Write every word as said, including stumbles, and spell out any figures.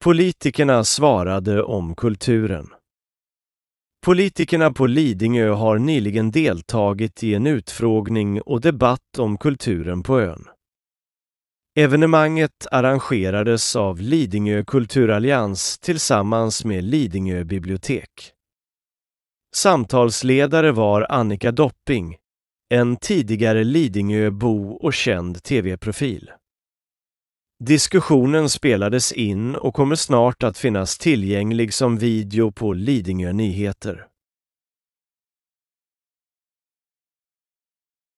Politikerna svarade om kulturen. Politikerna på Lidingö har nyligen deltagit i en utfrågning och debatt om kulturen på ön. Evenemanget arrangerades av Lidingö kulturallians tillsammans med Lidingö bibliotek. Samtalsledare var Annika Dopping, en tidigare Lidingöbo och känd tv-profil. Diskussionen spelades in och kommer snart att finnas tillgänglig som video på Lidingö Nyheter.